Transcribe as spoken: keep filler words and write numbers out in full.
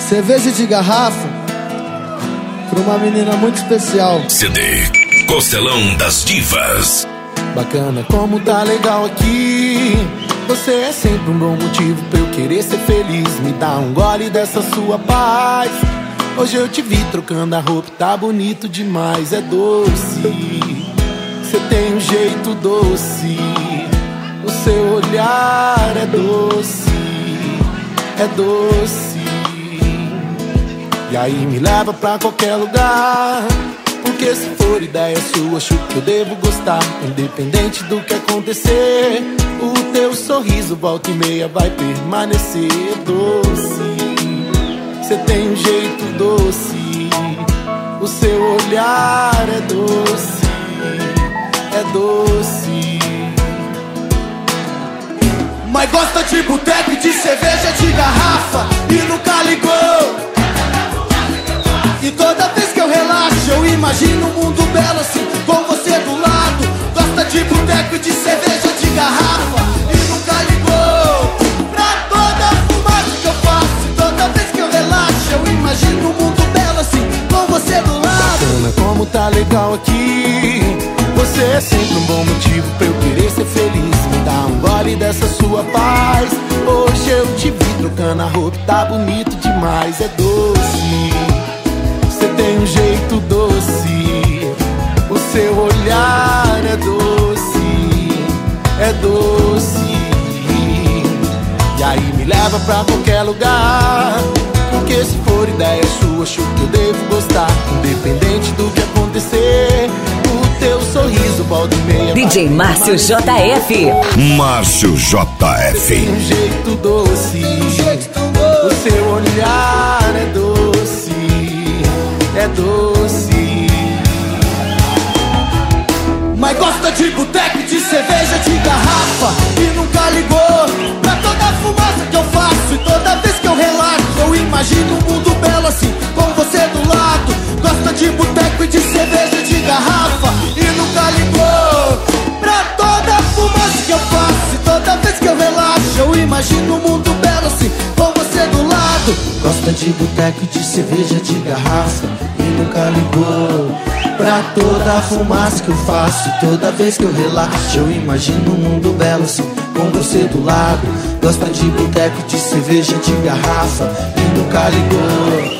Cerveja de garrafa pra uma menina muito especial. C D Costelão das Divas. Bacana, como tá legal aqui. Você é sempre um bom motivo pra eu querer ser feliz. Me dá um gole dessa sua paz. Hoje eu te vi trocando a roupa, tá bonito demais. É doce, você tem um jeito doce. O seu olhar é doce, é doce. E aí me leva pra qualquer lugar, porque se for ideia sua, acho que eu devo gostar. Independente do que acontecer, o teu sorriso volta e meia vai permanecer doce. Você tem um jeito doce, o seu olhar é doce, é doce. Mas gosta de boteco e de cerveja de garrafa e nunca ligou. E toda vez que eu relaxo, eu imagino um mundo belo assim, com você do lado. Gosta de boteco e de cerveja de garrafa e nunca ligou pra toda a fumaça que eu faço. E toda vez que eu relaxo, eu imagino um mundo belo assim, com você do lado. Bacana, como tá legal aqui. Você é sempre um bom motivo pra eu querer ser feliz. Me dá um gole dessa sua paz. Hoje eu te vi trocando a roupa, tá bonito demais. É doce, você tem um jeito doce. O seu olhar é doce, é doce. E aí me leva pra qualquer lugar, porque se for ideia sua, acho que eu devo gostar. Independente do que acontecer, o teu sorriso volta e meia. D J Márcio J F. Márcio J F. Tem um jeito doce, o seu olhar é doce, é doce. Mas gosta de boteco e de cerveja de garrafa e nunca ligou pra toda a fumaça que eu faço. E toda vez que eu relaxo, eu imagino um mundo belo assim, com você do lado. Gosta de boteco e de cerveja de garrafa e nunca ligou pra toda a fumaça que eu faço. E toda vez que eu relaxo, eu imagino um mundo belo assim, com você do lado. Gosta de boteco e de cerveja de garrafa e nunca ligou pra toda a fumaça que eu faço. E toda vez que eu relaxo, eu imagino um mundo belo assim, com você do lado. Gosta de boteco e de cerveja de garrafa e nunca ligou